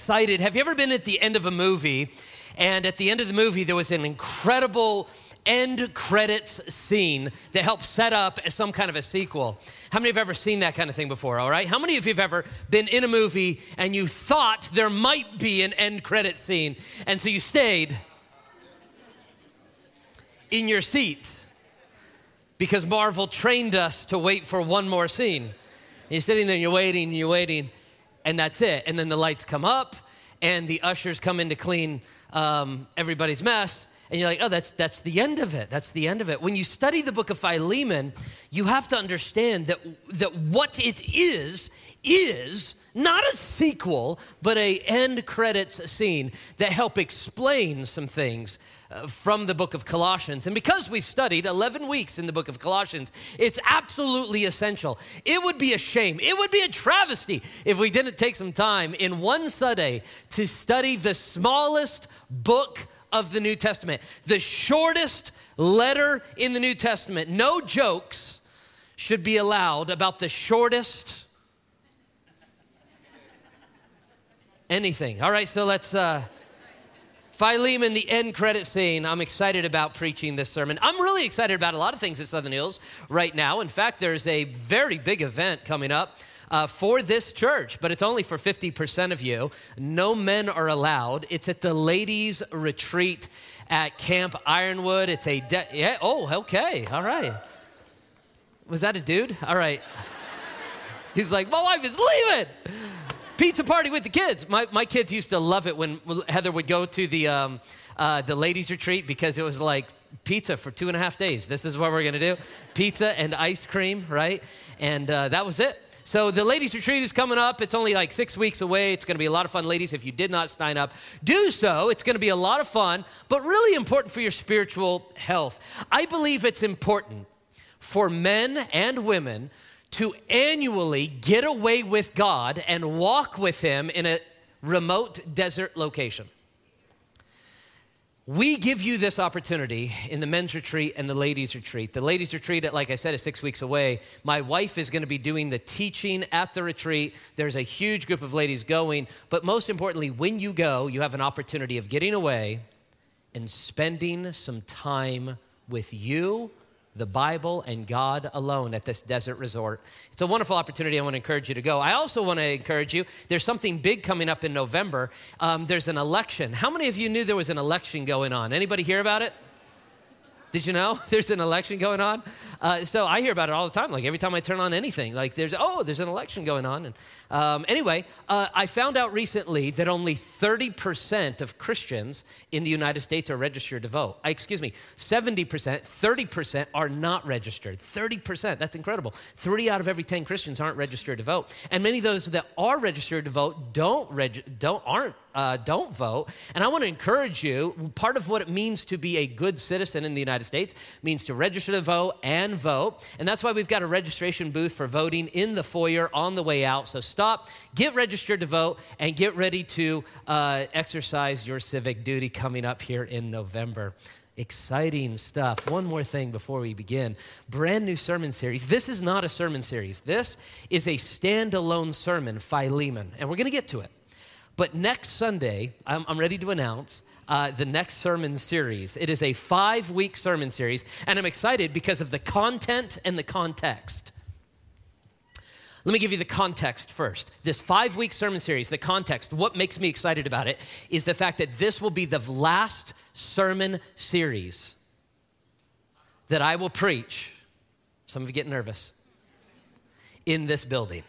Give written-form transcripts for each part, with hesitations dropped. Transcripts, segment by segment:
excited. Have you ever been at the end of a movie, and at the end of the movie, there was an incredible end credits scene that helped set up some kind of a sequel? How many of you have ever seen that kind of thing before, all right? How many of you have ever been in a movie and you thought there might be an end credit scene, and so you stayed in your seat because Marvel trained us to wait for one more scene? And you're sitting there and you're waiting, and that's it. And then the lights come up and the ushers come in to clean everybody's mess. And you're like, oh, that's the end of it. That's the end of it. When you study the book of Philemon, you have to understand that what it is not a sequel, but a end credits scene that help explain some things from the book of Colossians. And because we've studied 11 weeks in the book of Colossians, it's absolutely essential. It would be a shame, it would be a travesty if we didn't take some time in one Sunday to study the smallest book of the New Testament, the shortest letter in the New Testament. No jokes should be allowed about the shortest anything. All right, so let's, Philemon, the end credit scene. I'm excited about preaching this sermon. I'm really excited about a lot of things at Southern Hills right now. In fact, there's a very big event coming up for this church, but it's only for 50% of you. No men are allowed. It's at the ladies' retreat at Camp Ironwood. It's okay, all right. Was that a dude? All right. He's like, my wife is leaving. Pizza party with the kids. My kids used to love it when Heather would go to the ladies' retreat because it was like pizza for 2.5 days. This is what we're gonna do. Pizza and ice cream, right? And that was it. So the ladies' retreat is coming up. It's only like 6 weeks away. It's gonna be a lot of fun. Ladies, if you did not sign up, do so. It's gonna be a lot of fun, but really important for your spiritual health. I believe it's important for men and women to annually get away with God and walk with Him in a remote desert location. We give you this opportunity in the men's retreat and the ladies' retreat. The ladies' retreat, like I said, is 6 weeks away. My wife is gonna be doing the teaching at the retreat. There's a huge group of ladies going, but most importantly, when you go, you have an opportunity of getting away and spending some time with you, the Bible, and God alone at this desert resort. It's a wonderful opportunity. I want to encourage you to go. I also want to encourage you, there's something big coming up in November. There's an election. How many of you knew there was an election going on? Anybody hear about it? Did you know there's an election going on? So I hear about it all the time. Like every time I turn on anything, like there's an election going on. And anyway, I found out recently that only 30% of Christians in the United States are registered to vote. 70%, 30% are not registered. 30%, that's incredible. 3 out of every 10 Christians aren't registered to vote. And many of those that are registered to vote don't vote. And I want to encourage you, part of what it means to be a good citizen in the United States means to register to vote and vote. And that's why we've got a registration booth for voting in the foyer on the way out. So stop, get registered to vote, and get ready to exercise your civic duty coming up here in November. Exciting stuff. One more thing before we begin. Brand new sermon series. This is not a sermon series. This is a standalone sermon, Philemon, and we're going to get to it. But next Sunday, I'm ready to announce the next sermon series. It is a 5-week sermon series, and I'm excited because of the content and the context. Let me give you the context first. This 5-week sermon series, the context, what makes me excited about it is the fact that this will be the last sermon series that I will preach. Some of you get nervous. In this building.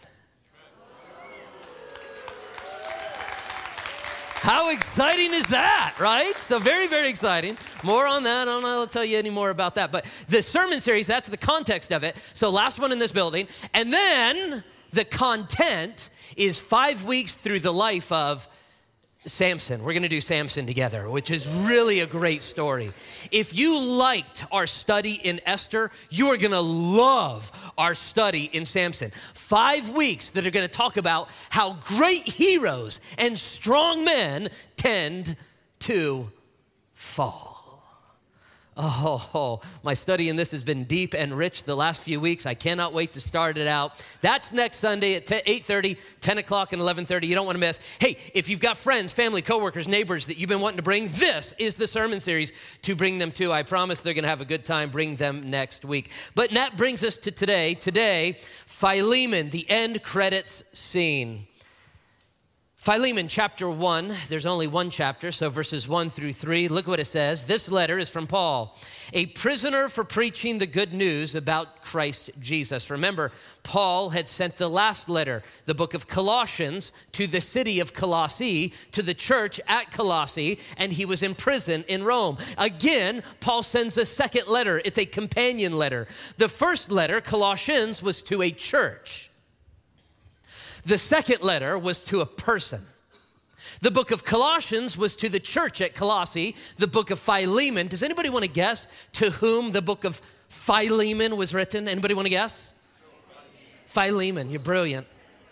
How exciting is that, right? So very, very exciting. More on that. I don't know, I'll tell you any more about that. But the sermon series, that's the context of it. So last one in this building. And then the content is 5 weeks through the life of Samson. We're gonna do Samson together, which is really a great story. If you liked our study in Esther, you are gonna love our study in Samson. 5 weeks that are gonna talk about how great heroes and strong men tend to fall. Oh, my study in this has been deep and rich the last few weeks. I cannot wait to start it out. That's next Sunday at 8:30, 10 o'clock, and 11:30. You don't want to miss. Hey, if you've got friends, family, coworkers, neighbors that you've been wanting to bring, this is the sermon series to bring them to. I promise they're going to have a good time. Bring them next week. But that brings us to today. Today, Philemon, the end credits scene. Philemon chapter 1, there's only one chapter, so verses 1 through 3, look what it says. This letter is from Paul, a prisoner for preaching the good news about Christ Jesus. Remember, Paul had sent the last letter, the book of Colossians, to the city of Colossae, to the church at Colossae, and he was in prison in Rome. Again, Paul sends a second letter. It's a companion letter. The first letter, Colossians, was to a church. The second letter was to a person. The book of Colossians was to the church at Colossae. The book of Philemon, does anybody want to guess to whom the book of Philemon was written? Anybody want to guess? Philemon, you're brilliant.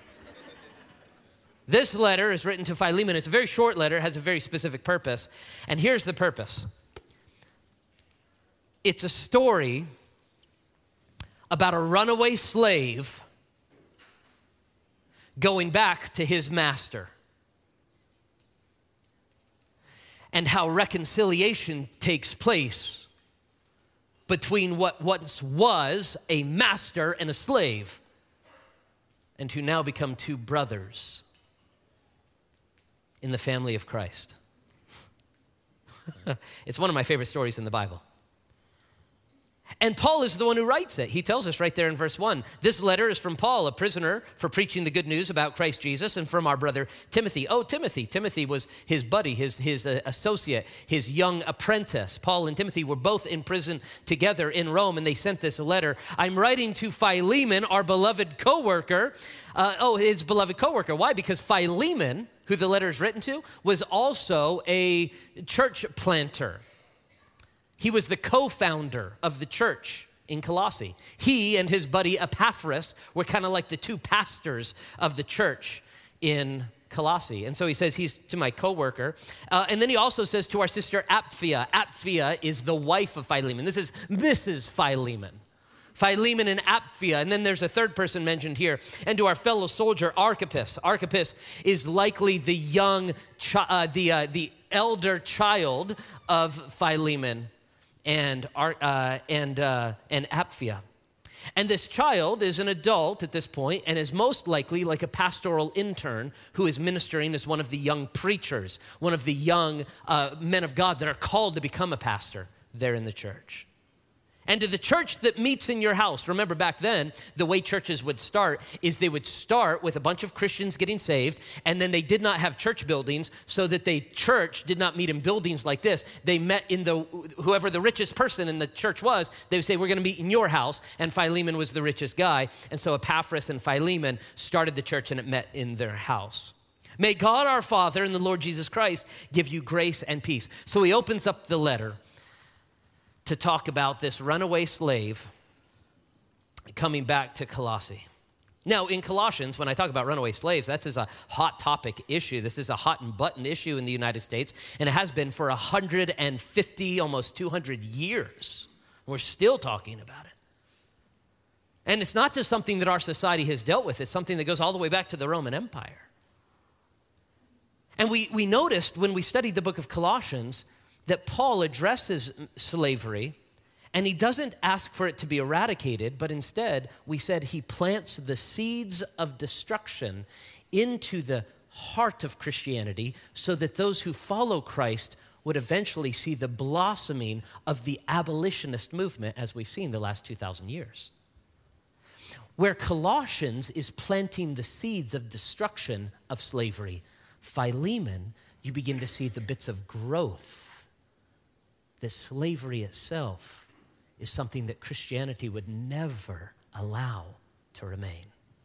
This letter is written to Philemon. It's a very short letter, it has a very specific purpose. And here's the purpose. It's a story about a runaway slave going back to his master, and how reconciliation takes place between what once was a master and a slave, and who now become two brothers in the family of Christ. It's one of my favorite stories in the Bible. And Paul is the one who writes it. He tells us right there in verse 1. This letter is from Paul, a prisoner for preaching the good news about Christ Jesus, and from our brother Timothy. Oh, Timothy. Timothy was his buddy, his associate, his young apprentice. Paul and Timothy were both in prison together in Rome, and they sent this letter. I'm writing to Philemon, our beloved co-worker. His beloved co-worker. Why? Because Philemon, who the letter is written to, was also a church planter. He was the co-founder of the church in Colossae. He and his buddy Epaphras were kind of like the two pastors of the church in Colossae. And so he says he's to my co-worker. And then he also says to our sister Apphia. Apphia is the wife of Philemon. This is Mrs. Philemon. Philemon and Apphia. And then there's a third person mentioned here. And to our fellow soldier Archippus. Archippus is likely the young, the elder child of Philemon and Apphia. And this child is an adult at this point and is most likely like a pastoral intern who is ministering as one of the young preachers, one of the young men of God that are called to become a pastor there in the church. And to the church that meets in your house, remember back then, the way churches would start is they would start with a bunch of Christians getting saved, and then they did not have church buildings, so that the church did not meet in buildings like this. They met in whoever the richest person in the church was, they would say, we're gonna meet in your house, and Philemon was the richest guy, and so Epaphras and Philemon started the church and it met in their house. May God our Father and the Lord Jesus Christ give you grace and peace. So he opens up the letter to talk about this runaway slave coming back to Colossae. Now, in Colossians, when I talk about runaway slaves, that's a hot topic issue. This is a hot and button issue in the United States, and it has been for 150, almost 200 years. We're still talking about it. And it's not just something that our society has dealt with. It's something that goes all the way back to the Roman Empire. And we noticed when we studied the book of Colossians that Paul addresses slavery, and he doesn't ask for it to be eradicated, but instead we said he plants the seeds of destruction into the heart of Christianity so that those who follow Christ would eventually see the blossoming of the abolitionist movement as we've seen the last 2,000 years. Where Colossians is planting the seeds of destruction of slavery, Philemon, you begin to see the bits of growth. That slavery itself is something that Christianity would never allow to remain.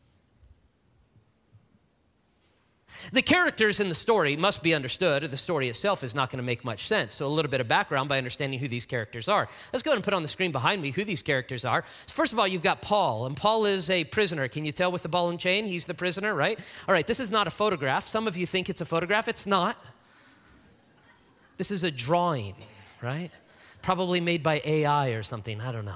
The characters in the story must be understood, or the story itself is not going to make much sense. So a little bit of background by understanding who these characters are. Let's go ahead and put on the screen behind me who these characters are. First of all, you've got Paul, and Paul is a prisoner. Can you tell with the ball and chain? He's the prisoner, right? All right, this is not a photograph. Some of you think it's a photograph. It's not. This is a drawing, right? probably made by AI or something, I don't know.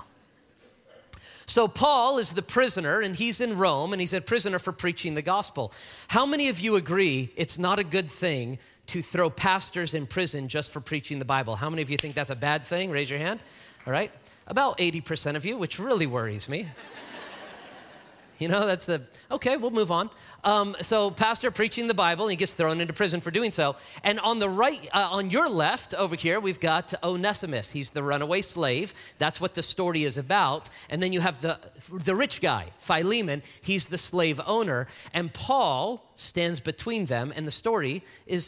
So Paul is the prisoner, and he's in Rome, and he's a prisoner for preaching the gospel. How many of you agree it's not a good thing to throw pastors in prison just for preaching the Bible? How many of you think that's a bad thing? Raise your hand. All right. About 80% of you, which really worries me. You know, okay, we'll move on. So pastor preaching the Bible, and he gets thrown into prison for doing so. And on the right, on your left over here, we've got Onesimus. He's the runaway slave. That's what the story is about. And then you have the rich guy, Philemon. He's the slave owner. And Paul stands between them, and the story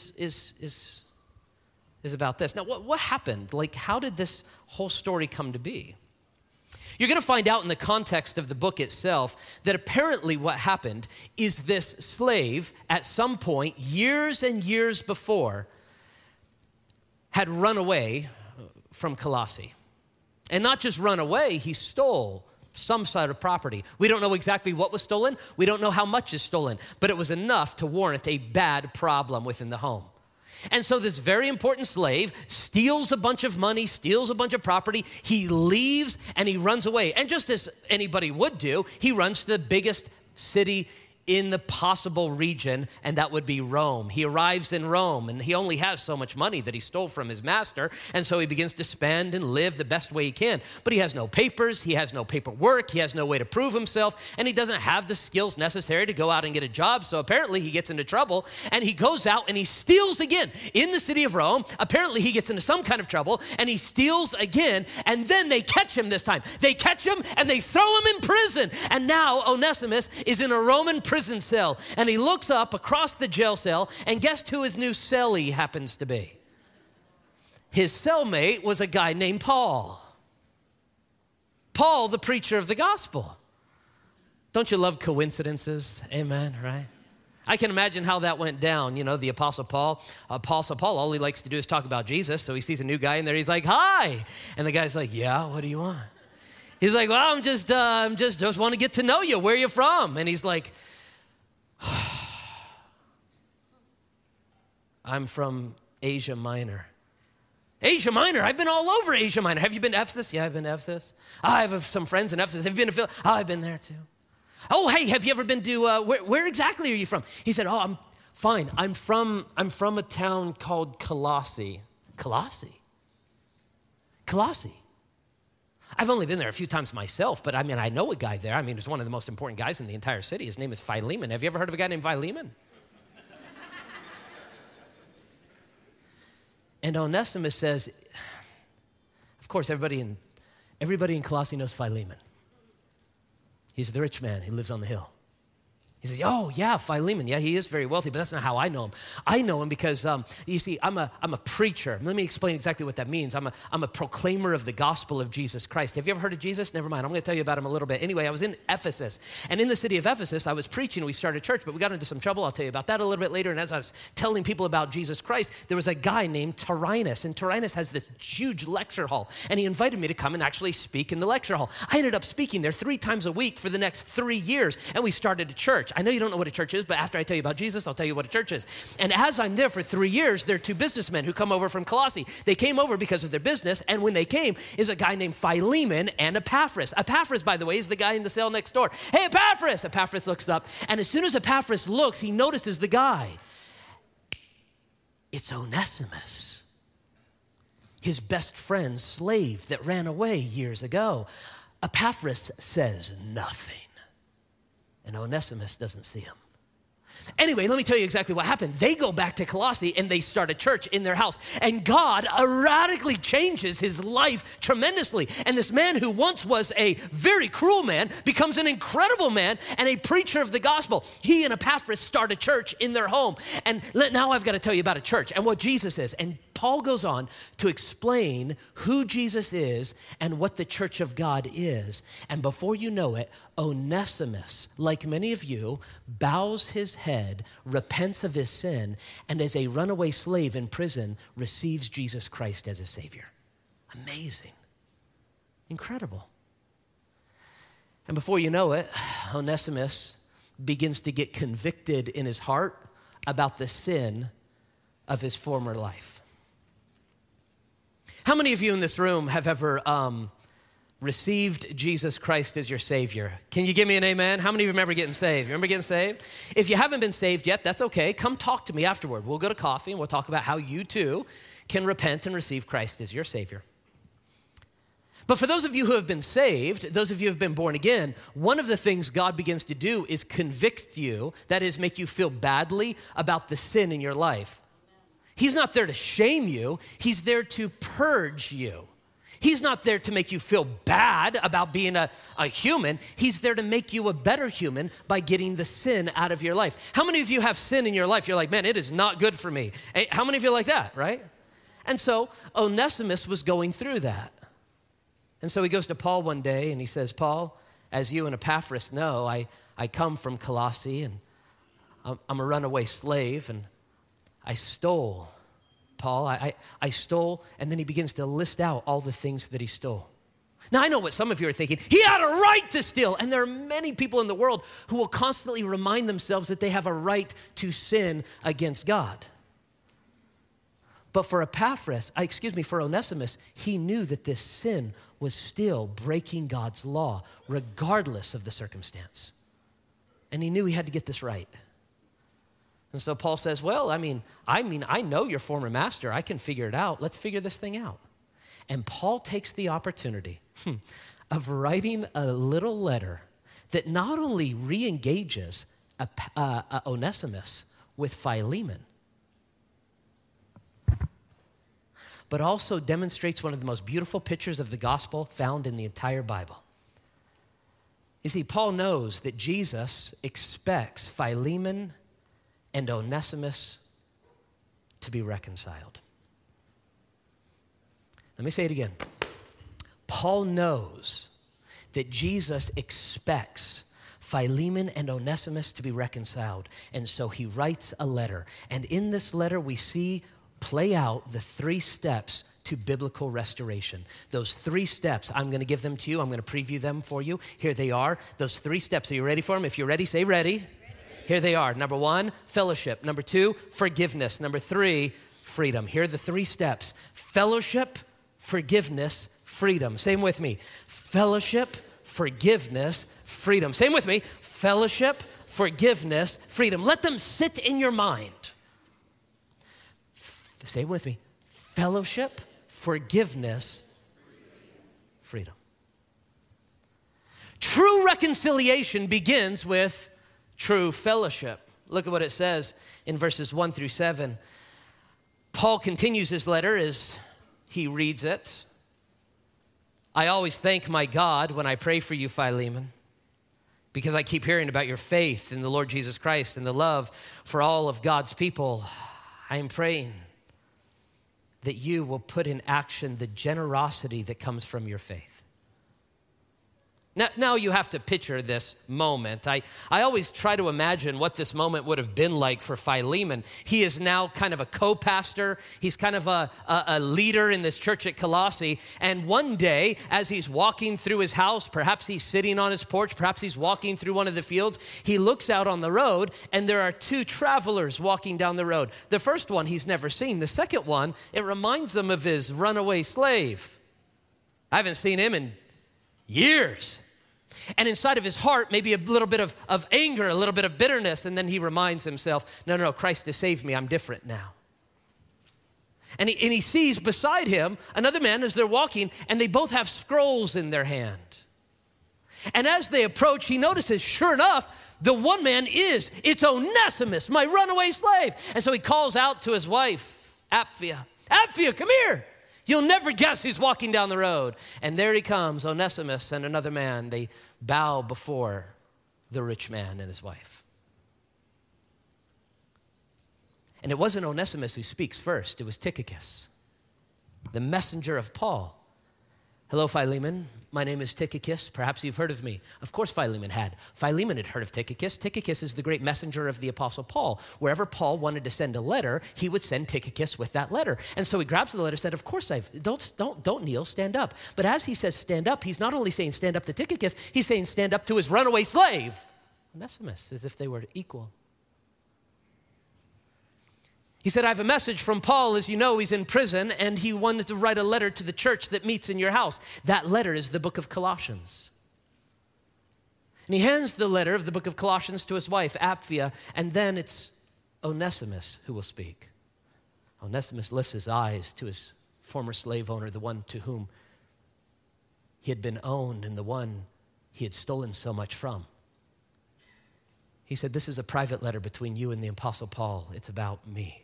is about this. Now, what happened? Like, how did this whole story come to be? You're going to find out in the context of the book itself that apparently what happened is this slave at some point, years and years before, had run away from Colossae. And not just run away, he stole some sort of property. We don't know exactly what was stolen. We don't know how much is stolen, but it was enough to warrant a bad problem within the home. And so this very important slave steals a bunch of money, steals a bunch of property. He leaves and he runs away. And just as anybody would do, he runs to the biggest city in the possible region, and that would be Rome. He arrives in Rome, and he only has so much money that he stole from his master, and so he begins to spend and live the best way he can. But he has no papers, he has no paperwork, he has no way to prove himself, and he doesn't have the skills necessary to go out and get a job, so apparently he gets into trouble, and he goes out and he steals again in the city of Rome. Apparently he gets into some kind of trouble, and he steals again, and then they catch him this time. They catch him, and they throw him in prison, and now Onesimus is in a Roman prison cell, and he looks up across the jail cell, and guess who his new cellie happens to be? His cellmate was a guy named Paul. Paul, the preacher of the gospel. Don't you love coincidences? Amen, right? I can imagine how that went down. You know, the Apostle Paul, all he likes to do is talk about Jesus, so he sees a new guy in there, he's like, hi, and the guy's like, yeah, what do you want? He's like, well, I'm just want to get to know you. Where are you from? And he's like, I'm from Asia Minor. Asia Minor? I've been all over Asia Minor. Have you been to Ephesus? Yeah, I've been to Ephesus. I have some friends in Ephesus. Have you been to Philippi? Oh, I've been there too. Oh, hey, have you ever been to, where exactly are you from? He said, oh, I'm fine. I'm from a town called Colossae. Colossae? I've only been there a few times myself, but I mean, I know a guy there. I mean, he's one of the most important guys in the entire city. His name is Philemon. Have you ever heard of a guy named Philemon? And Onesimus says, of course, everybody in Colossae knows Philemon. He's the rich man. He lives on the hill. He says, oh, yeah, Philemon. Yeah, he is very wealthy, but that's not how I know him. I know him because, you see, I'm a preacher. Let me explain exactly what that means. I'm a proclaimer of the gospel of Jesus Christ. Have you ever heard of Jesus? Never mind. I'm going to tell you about him a little bit. Anyway, I was in Ephesus. And in the city of Ephesus, I was preaching. We started a church, but we got into some trouble. I'll tell you about that a little bit later. And as I was telling people about Jesus Christ, there was a guy named Tyrannus. And Tyrannus has this huge lecture hall. And he invited me to come and actually speak in the lecture hall. I ended up speaking there 3 times a week for the next 3 years. And we started a church. I know you don't know what a church is, but after I tell you about Jesus, I'll tell you what a church is. And as I'm there for 3 years, there are 2 businessmen who come over from Colossae. They came over because of their business, and when they came is a guy named Philemon and Epaphras. Epaphras, by the way, is the guy in the cell next door. Hey, Epaphras! Epaphras looks up, and as soon as Epaphras looks, he notices the guy. It's Onesimus, his best friend's slave that ran away years ago. Epaphras says nothing. And Onesimus doesn't see him. Anyway, let me tell you exactly what happened. They go back to Colossae and they start a church in their house. And God radically changes his life tremendously. And this man who once was a very cruel man becomes an incredible man and a preacher of the gospel. He and Epaphras start a church in their home. And now I've got to tell you about a church and what Jesus is. And Paul goes on to explain who Jesus is and what the church of God is. And before you know it, Onesimus, like many of you, bows his head, repents of his sin, and as a runaway slave in prison, receives Jesus Christ as a Savior. Amazing. Incredible. And before you know it, Onesimus begins to get convicted in his heart about the sin of his former life. How many of you in this room have ever received Jesus Christ as your Savior? Can you give me an amen? How many of you remember getting saved? Remember getting saved? If you haven't been saved yet, that's okay. Come talk to me afterward. We'll go to coffee and we'll talk about how you too can repent and receive Christ as your Savior. But for those of you who have been saved, those of you who have been born again, one of the things God begins to do is convict you, that is, make you feel badly about the sin in your life. He's not there to shame you. He's there to purge you. He's not there to make you feel bad about being a human. He's there to make you a better human by getting the sin out of your life. How many of you have sin in your life? You're like, man, it is not good for me. Hey, how many of you are like that, right? And so Onesimus was going through that. And so he goes to Paul one day and he says, Paul, as you and Epaphras know, I come from Colossae and I'm a runaway slave and I stole. Paul, I stole, and then he begins to list out all the things that he stole. Now, I know what some of you are thinking. He had a right to steal. And there are many people in the world who will constantly remind themselves that they have a right to sin against God. But for for Onesimus, he knew that this sin was still breaking God's law, regardless of the circumstance. And he knew he had to get this right. And so Paul says, well, I know your former master. I can figure it out. Let's figure this thing out. And Paul takes the opportunity of writing a little letter that not only re-engages Onesimus with Philemon, but also demonstrates one of the most beautiful pictures of the gospel found in the entire Bible. You see, Paul knows that Jesus expects Philemon and Onesimus to be reconciled. Let me say it again. Paul knows that Jesus expects Philemon and Onesimus to be reconciled. And so he writes a letter. And in this letter, we see play out the 3 steps to biblical restoration. Those 3 steps, I'm going to give them to you. I'm going to preview them for you. Here they are. Those 3 steps. Are you ready for them? If you're ready, say ready. Here they are. Number 1, fellowship. Number 2, forgiveness. Number 3, freedom. Here are the 3 steps. Fellowship, forgiveness, freedom. Say them with me. Fellowship, forgiveness, freedom. Say them with me. Fellowship, forgiveness, freedom. Let them sit in your mind. Say it with me. Fellowship, forgiveness, freedom. True reconciliation begins with true fellowship. Look at what it says in verses 1 through 7. Paul continues his letter as he reads it. I always thank my God when I pray for you, Philemon, because I keep hearing about your faith in the Lord Jesus Christ and the love for all of God's people. I am praying that you will put in action the generosity that comes from your faith. Now you have to picture this moment. I always try to imagine what this moment would have been like for Philemon. He is now kind of a co-pastor. He's kind of a leader in this church at Colossae. And one day, as he's walking through his house, perhaps he's sitting on his porch, perhaps he's walking through one of the fields, he looks out on the road and there are 2 travelers walking down the road. The first one he's never seen. The second one, it reminds him of his runaway slave. I haven't seen him in years. And inside of his heart, maybe a little bit of anger, a little bit of bitterness. And then he reminds himself, no, Christ has saved me. I'm different now. And he sees beside him another man as they're walking, and they both have scrolls in their hand. And as they approach, he notices, sure enough, the one man it's Onesimus, my runaway slave. And so he calls out to his wife, Apphia, come here. You'll never guess who's walking down the road. And there he comes, Onesimus and another man. They bow before the rich man and his wife. And it wasn't Onesimus who speaks first. It was Tychicus, the messenger of Paul. Hello, Philemon. My name is Tychicus. Perhaps you've heard of me. Of course Philemon had. Philemon had heard of Tychicus. Tychicus is the great messenger of the Apostle Paul. Wherever Paul wanted to send a letter, he would send Tychicus with that letter. And so he grabs the letter and said, of course don't kneel, stand up. But as he says stand up, he's not only saying stand up to Tychicus, he's saying stand up to his runaway slave, Onesimus, as if they were equal. He said, I have a message from Paul. As you know, he's in prison, and he wanted to write a letter to the church that meets in your house. That letter is the book of Colossians. And he hands the letter of the book of Colossians to his wife, Apphia, and then it's Onesimus who will speak. Onesimus lifts his eyes to his former slave owner, the one to whom he had been owned and the one he had stolen so much from. He said, this is a private letter between you and the Apostle Paul. It's about me.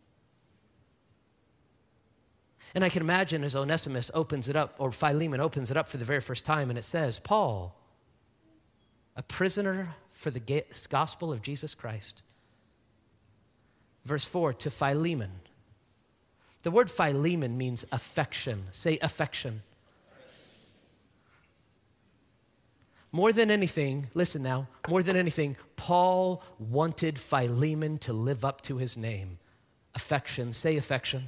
And I can imagine as Onesimus opens it up, or Philemon opens it up for the very first time, and it says, Paul, a prisoner for the gospel of Jesus Christ. Verse 4, to Philemon. The word Philemon means affection. Say affection. More than anything, listen now, more than anything, Paul wanted Philemon to live up to his name. Affection. Say affection.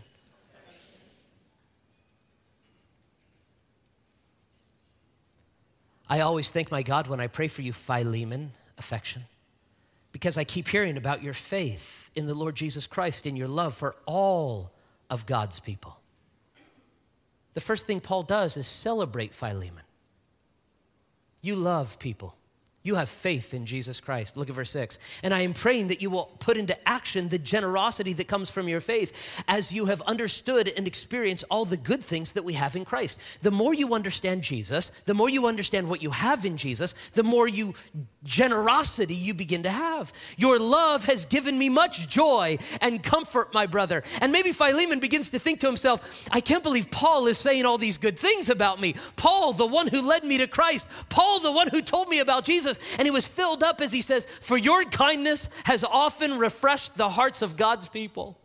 I always thank my God when I pray for you, Philemon, affection, because I keep hearing about your faith in the Lord Jesus Christ and your love for all of God's people. The first thing Paul does is celebrate Philemon. You love people. You have faith in Jesus Christ. Look at verse 6. And I am praying that you will put into action the generosity that comes from your faith as you have understood and experienced all the good things that we have in Christ. The more you understand Jesus, the more you understand what you have in Jesus, the more generosity you begin to have. Your love has given me much joy and comfort, my brother. And maybe Philemon begins to think to himself, I can't believe Paul is saying all these good things about me. Paul, the one who led me to Christ. Paul, the one who told me about Jesus. And he was filled up, as he says, for your kindness has often refreshed the hearts of God's people.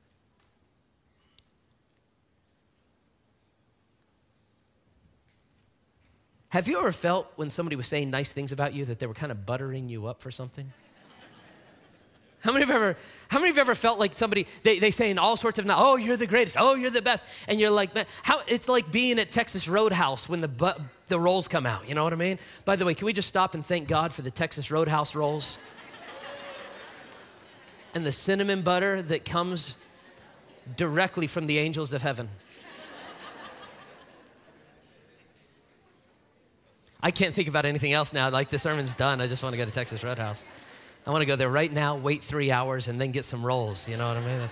Have you ever felt when somebody was saying nice things about you that they were kind of buttering you up for something? How many of you ever felt like somebody, they saying all sorts of, oh, you're the greatest, oh, you're the best. And you're like, man, it's like being at Texas Roadhouse when the rolls come out, you know what I mean? By the way, can we just stop and thank God for the Texas Roadhouse rolls? And the cinnamon butter that comes directly from the angels of heaven. I can't think about anything else now. Like the sermon's done. I just want to go to Texas Roadhouse. I want to go there right now, wait 3 hours, and then get some rolls. You know what I mean?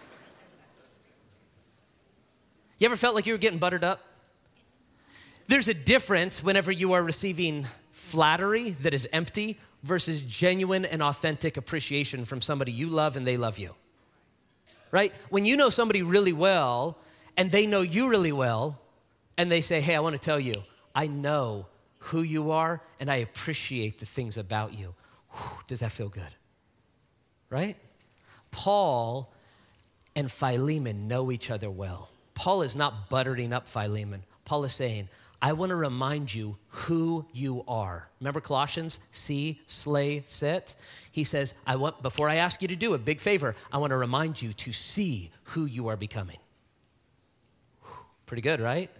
You ever felt like you were getting buttered up? There's a difference whenever you are receiving flattery that is empty versus genuine and authentic appreciation from somebody you love and they love you. Right? When you know somebody really well and they know you really well and they say, hey, I want to tell you, I know who you are and I appreciate the things about you. Whew, does that feel good? Right? Paul and Philemon know each other well. Paul is not buttering up Philemon. Paul is saying, I want to remind you who you are. Remember Colossians? See, slay, sit. He says, before I ask you to do a big favor, I want to remind you to see who you are becoming. Whew, pretty good, right?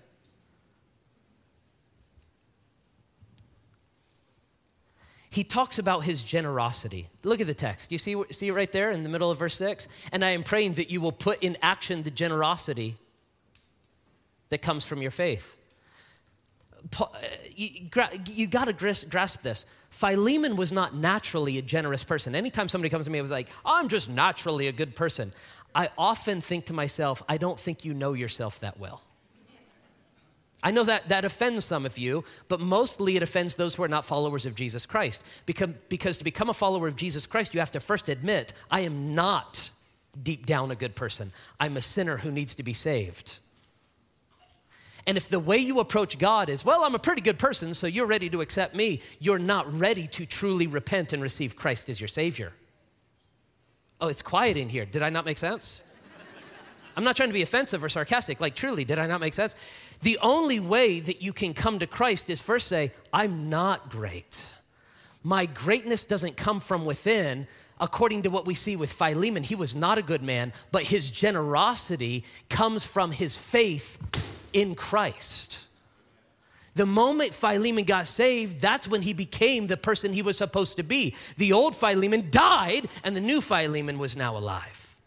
He talks about his generosity. Look at the text. You see it right there in the middle of verse 6? And I am praying that you will put in action the generosity that comes from your faith. You got to grasp this. Philemon was not naturally a generous person. Anytime somebody comes to me and was like, I'm just naturally a good person, I often think to myself, I don't think you know yourself that well. I know that offends some of you, but mostly it offends those who are not followers of Jesus Christ. Because to become a follower of Jesus Christ, you have to first admit, I am not deep down a good person. I'm a sinner who needs to be saved. And if the way you approach God is, well, I'm a pretty good person, so you're ready to accept me, you're not ready to truly repent and receive Christ as your Savior. Oh, it's quiet in here. Did I not make sense? I'm not trying to be offensive or sarcastic. Like, truly, did I not make sense? The only way that you can come to Christ is first say, I'm not great. My greatness doesn't come from within. According to what we see with Philemon, he was not a good man, but his generosity comes from his faith in Christ. The moment Philemon got saved, that's when he became the person he was supposed to be. The old Philemon died, and the new Philemon was now alive.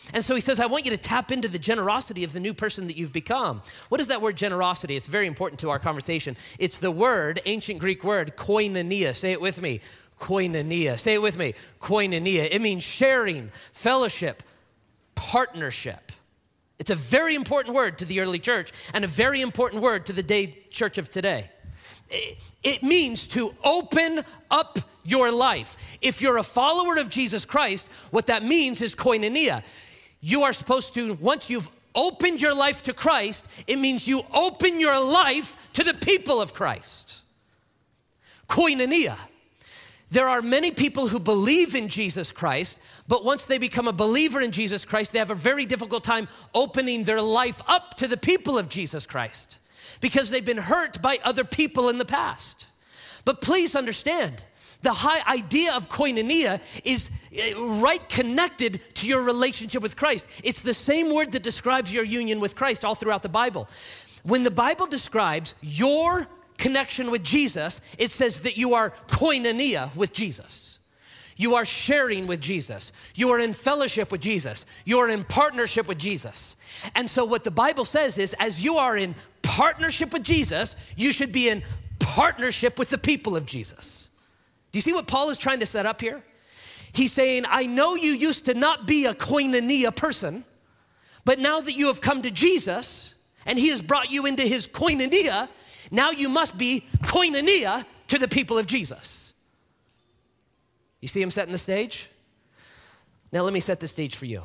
And so he says, I want you to tap into the generosity of the new person that you've become. What is that word generosity? It's very important to our conversation. It's the word, ancient Greek word, koinonia. Say it with me, koinonia. Say it with me, koinonia. It means sharing, fellowship, partnership. It's a very important word to the early church and a very important word to the church of today. It means to open up your life. If you're a follower of Jesus Christ, what that means is koinonia. You are supposed to, once you've opened your life to Christ, it means you open your life to the people of Christ. Koinonia. There are many people who believe in Jesus Christ, but once they become a believer in Jesus Christ, they have a very difficult time opening their life up to the people of Jesus Christ because they've been hurt by other people in the past. But please understand, the high idea of koinonia is right connected to your relationship with Christ. It's the same word that describes your union with Christ all throughout the Bible. When the Bible describes your connection with Jesus, it says that you are koinonia with Jesus. You are sharing with Jesus. You are in fellowship with Jesus. You are in partnership with Jesus. And so what the Bible says is, as you are in partnership with Jesus, you should be in partnership with the people of Jesus. Do you see what Paul is trying to set up here? He's saying, I know you used to not be a koinonia person, but now that you have come to Jesus and he has brought you into his koinonia, now you must be koinonia to the people of Jesus. You see him setting the stage? Now let me set the stage for you.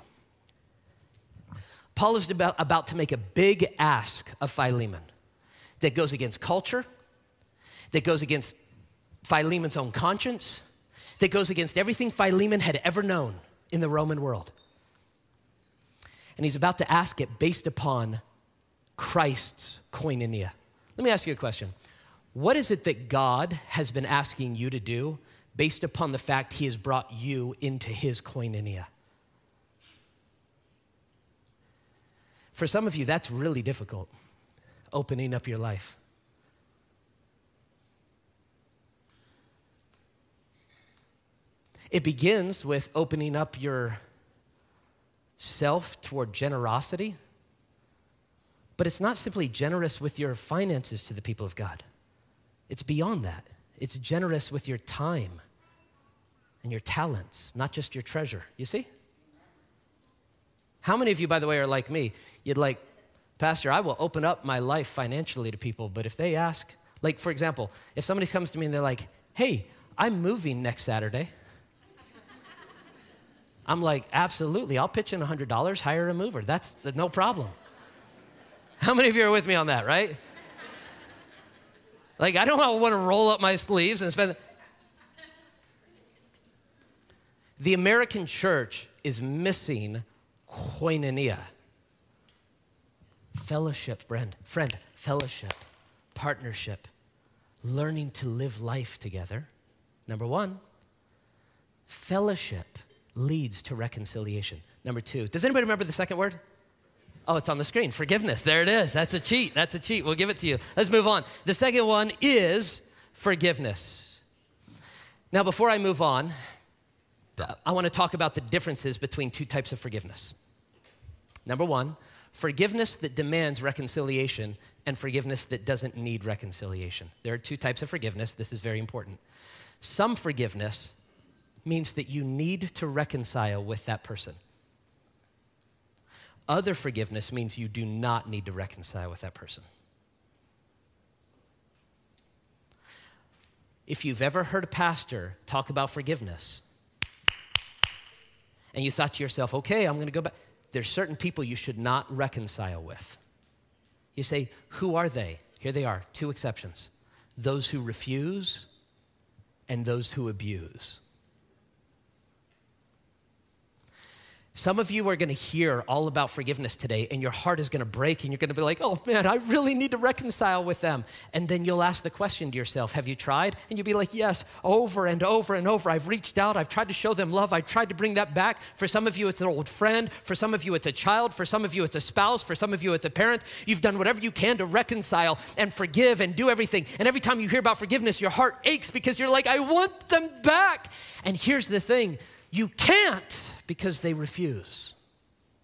Paul is about to make a big ask of Philemon that goes against culture, that goes against Philemon's own conscience, that goes against everything Philemon had ever known in the Roman world. And he's about to ask it based upon Christ's koinonia. Let me ask you a question. What is it that God has been asking you to do based upon the fact he has brought you into his koinonia? For some of you, that's really difficult, opening up your life. It begins with opening up your self toward generosity, but it's not simply generous with your finances to the people of God. It's beyond that. It's generous with your time and your talents, not just your treasure. You see? How many of you, by the way, are like me? You'd like, Pastor, I will open up my life financially to people, but if they ask, like for example, if somebody comes to me and they're like, hey, I'm moving next Saturday. I'm like, absolutely, I'll pitch in $100, hire a mover. That's no problem. How many of you are with me on that, right? Like, I don't want to roll up my sleeves and spend. The American church is missing koinonia. Fellowship, friend, fellowship, partnership, learning to live life together. Number one, fellowship leads to reconciliation. Number two, does anybody remember the second word? Oh, it's on the screen, forgiveness. There it is. That's a cheat. That's a cheat. We'll give it to you. Let's move on. The second one is forgiveness. Now, before I move on, I want to talk about the differences between two types of forgiveness. Number one, forgiveness that demands reconciliation and forgiveness that doesn't need reconciliation. There are two types of forgiveness. This is very important. Some forgiveness means that you need to reconcile with that person. Other forgiveness means you do not need to reconcile with that person. If you've ever heard a pastor talk about forgiveness and you thought to yourself, okay, I'm going to go back, there's certain people you should not reconcile with. You say, who are they? Here they are, two exceptions. Those who refuse and those who abuse. Some of you are going to hear all about forgiveness today and your heart is going to break and you're going to be like, oh man, I really need to reconcile with them. And then you'll ask the question to yourself, have you tried? And you'll be like, yes, over and over and over. I've reached out. I've tried to show them love. I've tried to bring that back. For some of you, it's an old friend. For some of you, it's a child. For some of you, it's a spouse. For some of you, it's a parent. You've done whatever you can to reconcile and forgive and do everything. And every time you hear about forgiveness, your heart aches because you're like, I want them back. And here's the thing, you can't, because they refuse.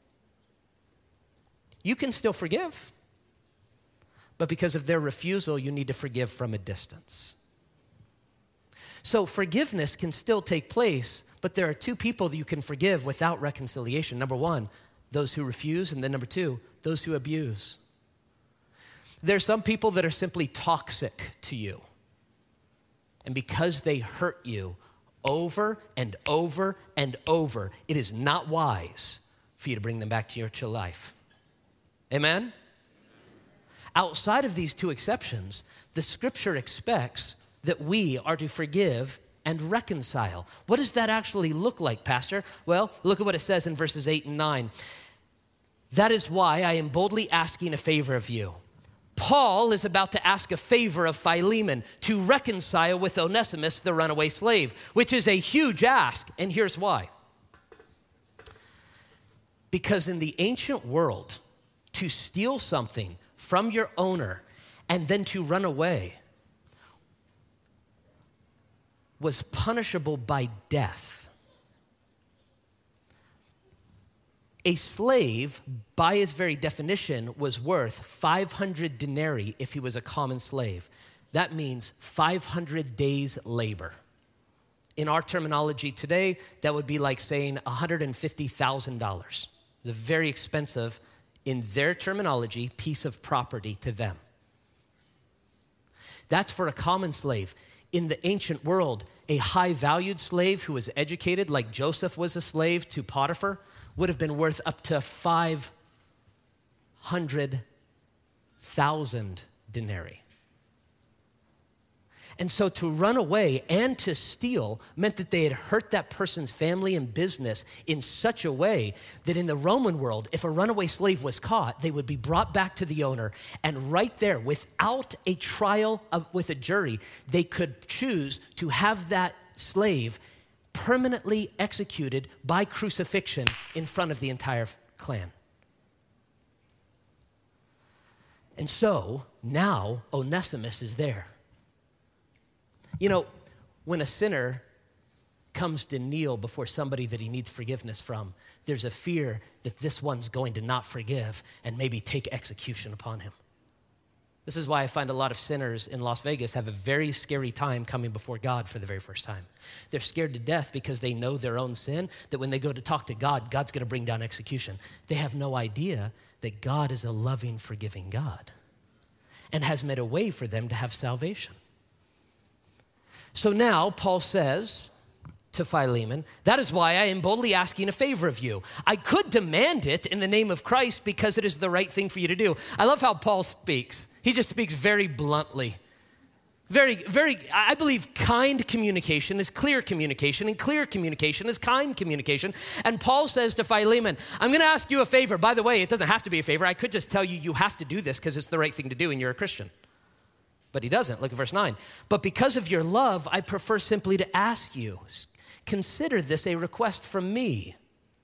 You can still forgive. But because of their refusal, you need to forgive from a distance. So forgiveness can still take place, but there are two people that you can forgive without reconciliation. Number one, those who refuse, and then number two, those who abuse. There's some people that are simply toxic to you. And because they hurt you over and over and over, it is not wise for you to bring them back to your chill life. Amen? Outside of these two exceptions, the scripture expects that we are to forgive and reconcile. What does that actually look like, Pastor? Well, look at what it says in verses 8 and 9. That is why I am boldly asking a favor of you. Paul is about to ask a favor of Philemon to reconcile with Onesimus, the runaway slave, which is a huge ask, and here's why. Because in the ancient world, to steal something from your owner and then to run away was punishable by death. A slave, by his very definition, was worth 500 denarii if he was a common slave. That means 500 days' labor. In our terminology today, that would be like saying $150,000. It's a very expensive, in their terminology, piece of property to them. That's for a common slave. In the ancient world, a high-valued slave who was educated, like Joseph was a slave to Potiphar, would have been worth up to 500,000 denarii. And so to run away and to steal meant that they had hurt that person's family and business in such a way that in the Roman world, if a runaway slave was caught, they would be brought back to the owner, and right there, without a trial with a jury, they could choose to have that slave permanently executed by crucifixion in front of the entire clan. And so now Onesimus is there. You know, when a sinner comes to kneel before somebody that he needs forgiveness from, there's a fear that this one's going to not forgive and maybe take execution upon him. This is why I find a lot of sinners in Las Vegas have a very scary time coming before God for the very first time. They're scared to death because they know their own sin, that when they go to talk to God, God's going to bring down execution. They have no idea that God is a loving, forgiving God and has made a way for them to have salvation. So now Paul says to Philemon, that is why I am boldly asking a favor of you. I could demand it in the name of Christ because it is the right thing for you to do. I love how Paul speaks. He just speaks very bluntly. I believe kind communication is clear communication, and clear communication is kind communication. And Paul says to Philemon, I'm going to ask you a favor. By the way, it doesn't have to be a favor. I could just tell you, you have to do this because it's the right thing to do and you're a Christian. But he doesn't. Look at verse 9. But because of your love, I prefer simply to ask you, consider this a request from me,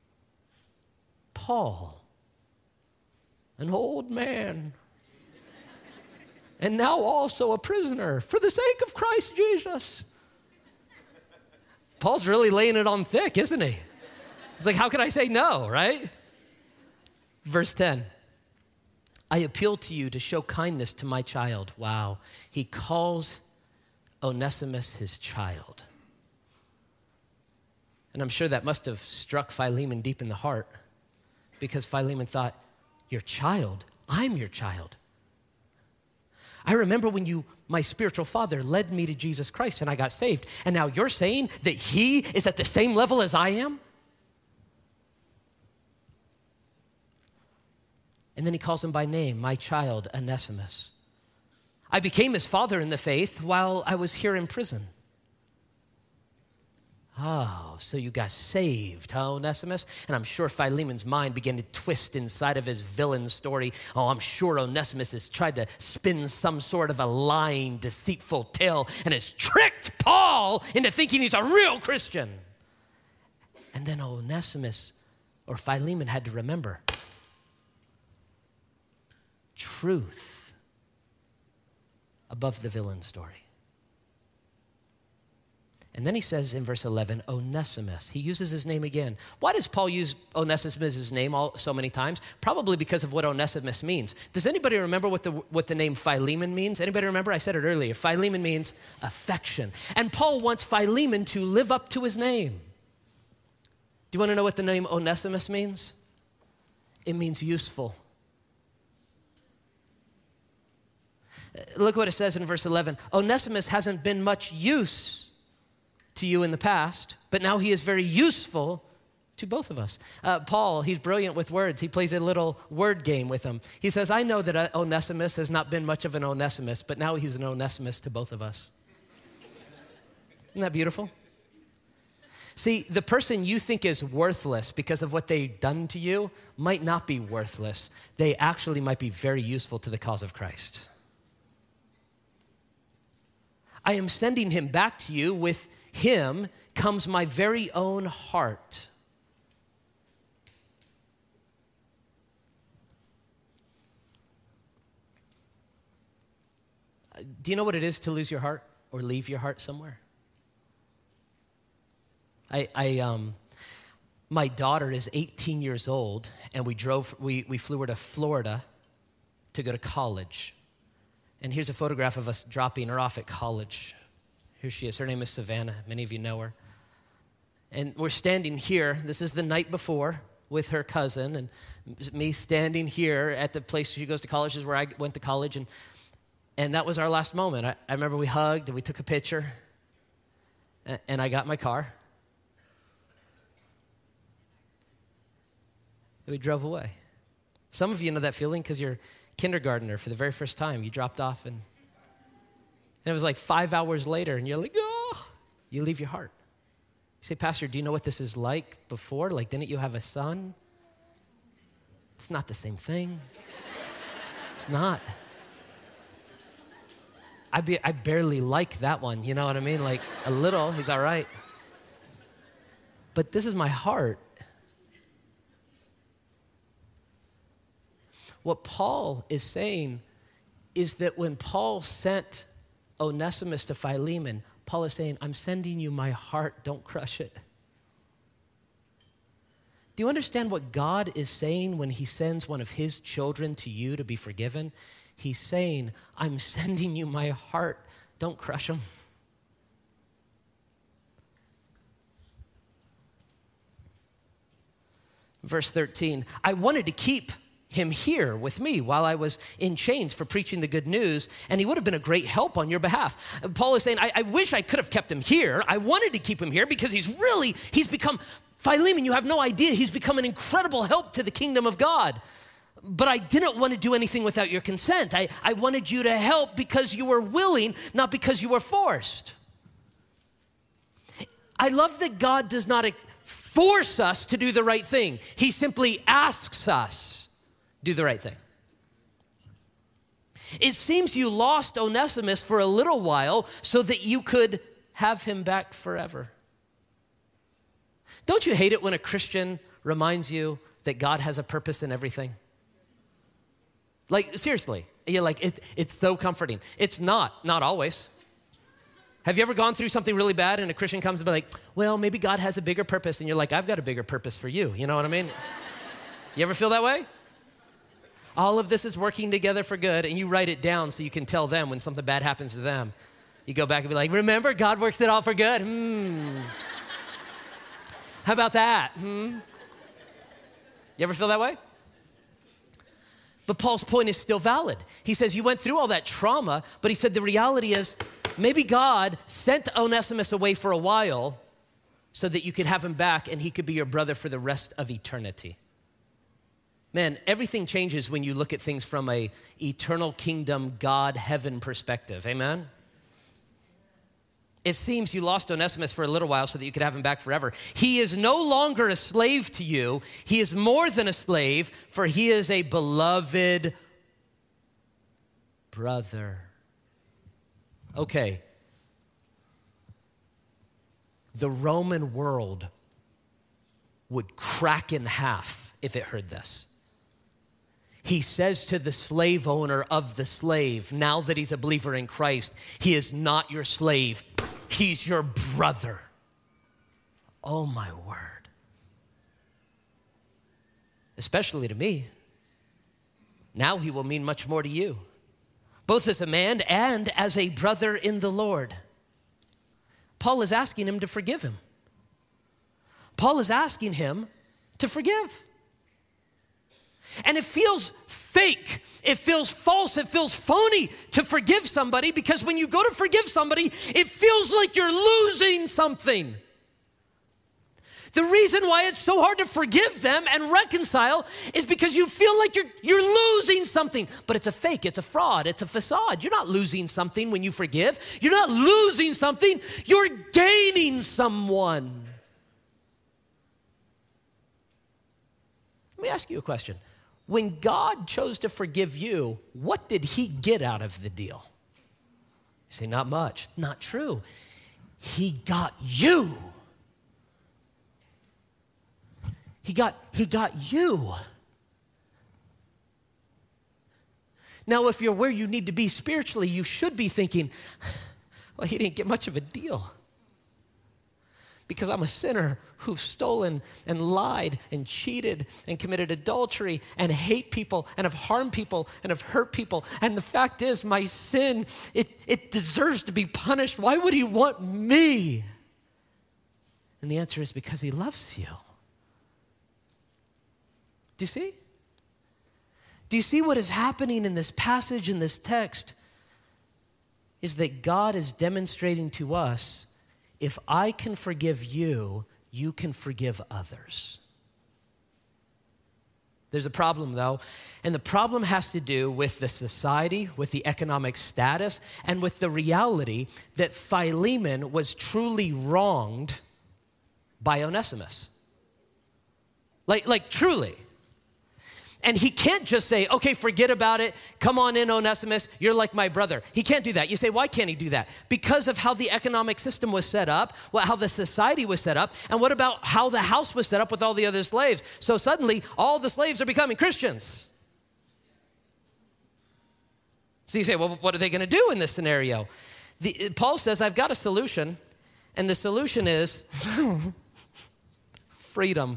Paul, an old man, and now also a prisoner for the sake of Christ Jesus. Paul's really laying it on thick, isn't he? It's like, how can I say no, right? Verse 10. I appeal to you to show kindness to my child. Wow. He calls Onesimus his child. And I'm sure that must have struck Philemon deep in the heart, because Philemon thought, your child? I'm your child. I remember when my spiritual father led me to Jesus Christ and I got saved. And now you're saying that he is at the same level as I am? And then he calls him by name, my child, Onesimus. I became his father in the faith while I was here in prison. Oh, so you got saved, huh, Onesimus? And I'm sure Philemon's mind began to twist inside of his villain story. Oh, I'm sure Onesimus has tried to spin some sort of a lying, deceitful tale and has tricked Paul into thinking he's a real Christian. And then Onesimus, or Philemon, had to remember, truth above the villain story. And then he says in verse 11, Onesimus. He uses his name again. Why does Paul use Onesimus' name so many times? Probably because of what Onesimus means. Does anybody remember what the name Philemon means? Anybody remember? I said it earlier. Philemon means affection. And Paul wants Philemon to live up to his name. Do you want to know what the name Onesimus means? It means useful. Look what it says in verse 11. Onesimus hasn't been much use to you in the past, but now he is very useful to both of us. Paul, he's brilliant with words. He plays a little word game with them. He says, I know that Onesimus has not been much of an Onesimus, but now he's an Onesimus to both of us. Isn't that beautiful? See, the person you think is worthless because of what they've done to you might not be worthless. They actually might be very useful to the cause of Christ. I am sending him back to you. With him comes my very own heart. Do you know what it is to lose your heart or leave your heart somewhere? My daughter is 18 years old, and we flew her to Florida to go to college. And here's a photograph of us dropping her off at college. Here she is. Her name is Savannah. Many of you know her. And we're standing here. This is the night before with her cousin, and me standing here at the place she goes to college is where I went to college, and that was our last moment. I remember we hugged and we took a picture, and I got in my car. We drove away. Some of you know that feeling because you're kindergartner for the very first time. You dropped off, and it was like 5 hours later, and you're like, oh, you leave your heart. You say, Pastor, do you know what this is like before? Like, didn't you have a son? It's not the same thing. It's not. I barely like that one, you know what I mean? Like, a little, he's all right. But this is my heart. What Paul is saying is that when Paul sent Onesimus to Philemon, Paul is saying, I'm sending you my heart, don't crush it. Do you understand what God is saying when he sends one of his children to you to be forgiven? He's saying, I'm sending you my heart, don't crush them. Verse 13, I wanted to keep him here with me while I was in chains for preaching the good news, and he would have been a great help on your behalf. Paul is saying, I wish I could have kept him here. I wanted to keep him here because he's become, Philemon, you have no idea, he's become an incredible help to the kingdom of God. But I didn't want to do anything without your consent. I wanted you to help because you were willing, not because you were forced. I love that God does not force us to do the right thing. He simply asks us do the right thing. It seems you lost Onesimus for a little while so that you could have him back forever. Don't you hate it when a Christian reminds you that God has a purpose in everything? Like, seriously, you're like, it's so comforting. It's not always. Have you ever gone through something really bad and a Christian comes and be like, well, maybe God has a bigger purpose, and you're like, I've got a bigger purpose for you. You know what I mean? You ever feel that way? All of this is working together for good, and you write it down so you can tell them when something bad happens to them. You go back and be like, remember, God works it all for good. How about that? You ever feel that way? But Paul's point is still valid. He says, you went through all that trauma, but he said the reality is maybe God sent Onesimus away for a while so that you could have him back and he could be your brother for the rest of eternity. Man, everything changes when you look at things from a eternal kingdom, God, heaven perspective. Amen? It seems you lost Onesimus for a little while so that you could have him back forever. He is no longer a slave to you. He is more than a slave, for he is a beloved brother. Okay. The Roman world would crack in half if it heard this. He says to the slave owner of the slave, now that he's a believer in Christ, he is not your slave. he's your brother. Oh my word. Especially to me. Now he will mean much more to you, both as a man and as a brother in the Lord. Paul is asking him to forgive him. Paul is asking him to forgive. And it feels fake, it feels false, it feels phony to forgive somebody, because when you go to forgive somebody, it feels like you're losing something. The reason why it's so hard to forgive them and reconcile is because you feel like you're losing something. But it's a fake, it's a fraud, it's a facade. You're not losing something when you forgive. You're not losing something, you're gaining someone. Let me ask you a question. When God chose to forgive you, what did he get out of the deal? You say, not much. Not true. He got you. He got you. Now, if you're where you need to be spiritually, you should be thinking, well, he didn't get much of a deal, because I'm a sinner who've stolen and lied and cheated and committed adultery and hate people and have harmed people and have hurt people. And the fact is, my sin, it deserves to be punished. Why would he want me? And the answer is because he loves you. Do you see? Do you see what is happening in this passage, in this text? Is that God is demonstrating to us, if I can forgive you, you can forgive others. There's a problem though, and the problem has to do with the society, with the economic status, and with the reality that Philemon was truly wronged by Onesimus. Like truly. And he can't just say, okay, forget about it. Come on in, Onesimus. You're like my brother. He can't do that. You say, why can't he do that? Because of how the economic system was set up, how the society was set up, and what about how the house was set up with all the other slaves? So suddenly, all the slaves are becoming Christians. So you say, well, what are they going to do in this scenario? Paul says, I've got a solution, and the solution is freedom.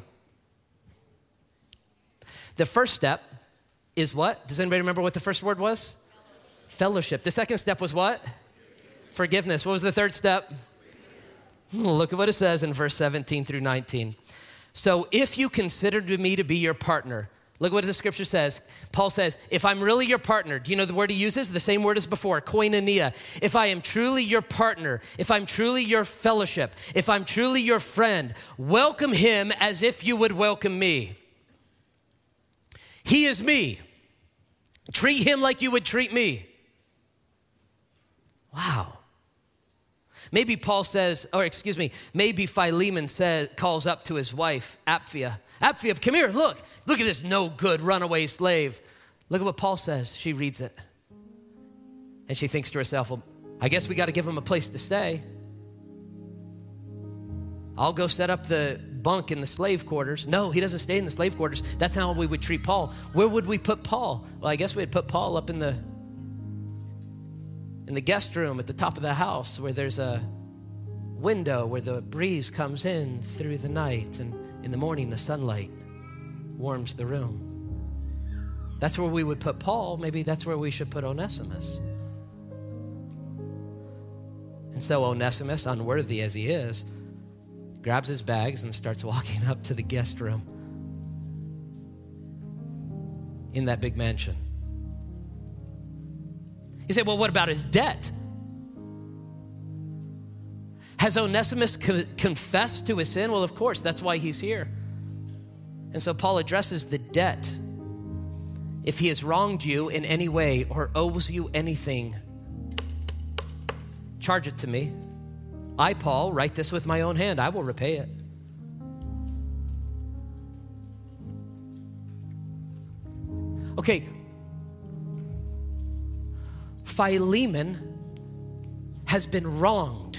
The first step is what? Does anybody remember what the first word was? Fellowship. The second step was what? Forgiveness. What was the third step? Look at what it says in verse 17 through 19. So if you consider me to be your partner, look what the scripture says. Paul says, if I'm really your partner, do you know the word he uses? The same word as before, koinonia. If I am truly your partner, if I'm truly your fellowship, if I'm truly your friend, welcome him as if you would welcome me. He is me. Treat him like you would treat me. Wow. Maybe Paul says, maybe Philemon calls up to his wife, Apphia. Apphia, come here, look at this no good runaway slave. Look at what Paul says. She reads it. And she thinks to herself, well, I guess we got to give him a place to stay. I'll go set up the bunk in the slave quarters. No, he doesn't stay in the slave quarters. That's how we would treat Paul. Where would we put Paul? Well, I guess we'd put Paul up in the guest room at the top of the house, where there's a window where the breeze comes in through the night, and in the morning the sunlight warms the room. That's where we would put Paul. Maybe that's where we should put Onesimus. And so Onesimus, unworthy as he is, grabs his bags and starts walking up to the guest room in that big mansion. You say, well, what about his debt? Has Onesimus confessed to his sin? Well, of course, that's why he's here. And so Paul addresses the debt. If he has wronged you in any way or owes you anything, charge it to me. I, Paul, write this with my own hand. I will repay it. Okay. Philemon has been wronged.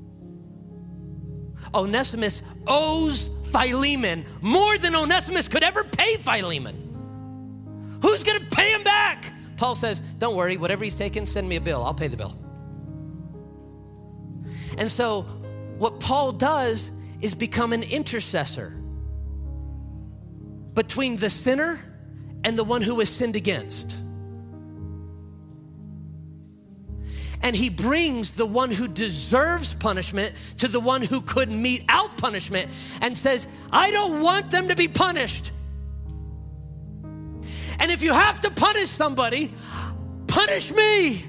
Onesimus owes Philemon more than Onesimus could ever pay Philemon. Who's going to pay him back? Paul says, don't worry, whatever he's taken, send me a bill. I'll pay the bill. And so what Paul does is become an intercessor between the sinner and the one who was sinned against. And he brings the one who deserves punishment to the one who could mete out punishment and says, I don't want them to be punished. And if you have to punish somebody, punish me.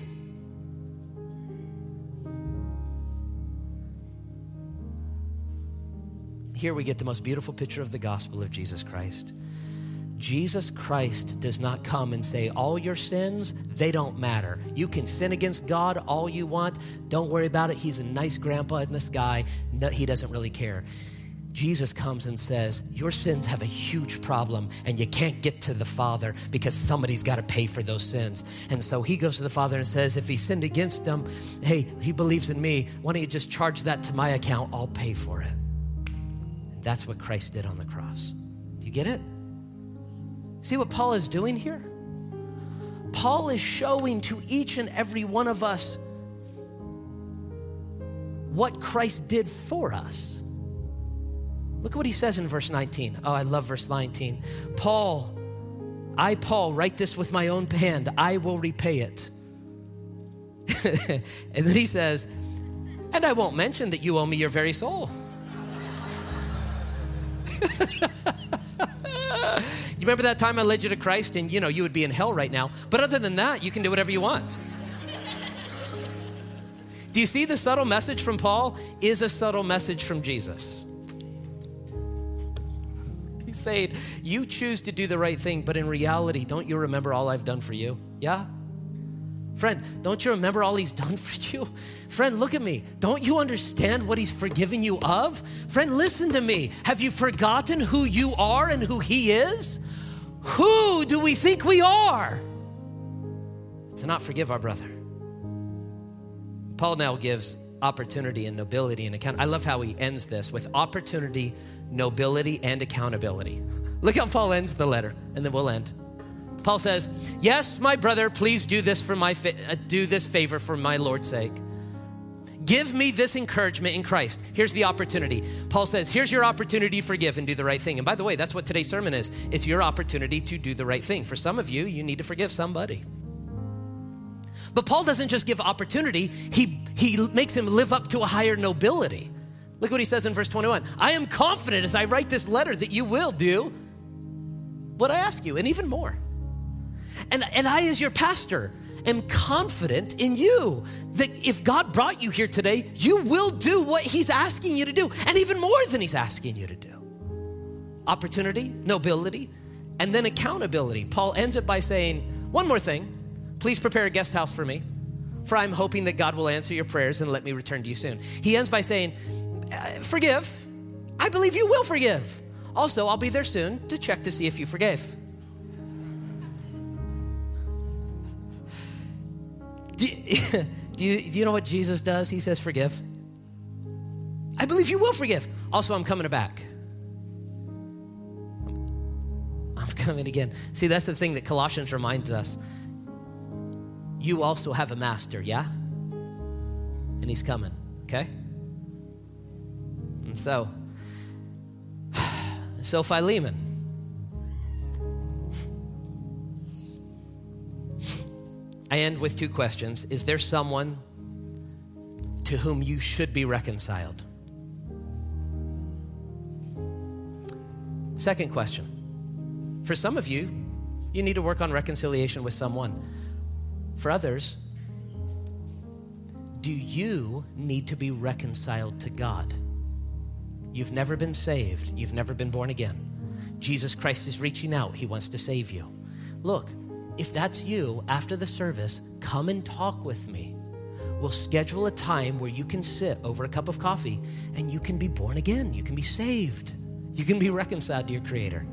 Here we get the most beautiful picture of the gospel of Jesus Christ. Jesus Christ does not come and say, all your sins, they don't matter. You can sin against God all you want. Don't worry about it. He's a nice grandpa in the sky. No, he doesn't really care. Jesus comes and says, your sins have a huge problem and you can't get to the Father because somebody's got to pay for those sins. And so he goes to the Father and says, if he sinned against him, hey, he believes in me. Why don't you just charge that to my account? I'll pay for it. And that's what Christ did on the cross. Do you get it? See what Paul is doing here? Paul is showing to each and every one of us what Christ did for us. Look at what he says in verse 19. Oh, I love verse 19. Paul, write this with my own hand. I will repay it. And then he says, and I won't mention that you owe me your very soul. You remember that time I led you to Christ and you would be in hell right now. But other than that, you can do whatever you want. Do you see the subtle message from Paul is a subtle message from Jesus? He's saying, you choose to do the right thing, but in reality, don't you remember all I've done for you? Yeah? Friend, don't you remember all he's done for you? Friend, look at me. Don't you understand what he's forgiven you of? Friend, listen to me. Have you forgotten who you are and who he is? Who do we think we are to not forgive our brother? Paul now gives opportunity and nobility and account. I love how he ends this with opportunity, nobility, and accountability. Look how Paul ends the letter, and then we'll end. Paul says, yes, my brother, please do this do this favor for my Lord's sake. Give me this encouragement in Christ. Here's the opportunity. Paul says, here's your opportunity to forgive and do the right thing. And by the way, that's what today's sermon is. It's your opportunity to do the right thing. For some of you, you need to forgive somebody. But Paul doesn't just give opportunity. He makes him live up to a higher nobility. Look what he says in verse 21. I am confident as I write this letter that you will do what I ask you, and even more. And I, as your pastor, am confident in you that if God brought you here today, you will do what he's asking you to do, and even more than he's asking you to do. Opportunity, nobility, and then accountability. Paul ends it by saying, one more thing, please prepare a guest house for me, for I'm hoping that God will answer your prayers and let me return to you soon. He ends by saying, forgive. I believe you will forgive. Also, I'll be there soon to check to see if you forgave. Do you know what Jesus does? He says, forgive. I believe you will forgive. Also, I'm coming back. I'm coming again. See, that's the thing that Colossians reminds us. You also have a master, yeah? And he's coming, okay? And so Philemon. I end with two questions. Is there someone to whom you should be reconciled? Second question. For some of you, you need to work on reconciliation with someone. For others, do you need to be reconciled to God? You've never been saved. You've never been born again. Jesus Christ is reaching out. He wants to save you. Look, if that's you, after the service, come and talk with me. We'll schedule a time where you can sit over a cup of coffee and you can be born again. You can be saved. You can be reconciled to your Creator.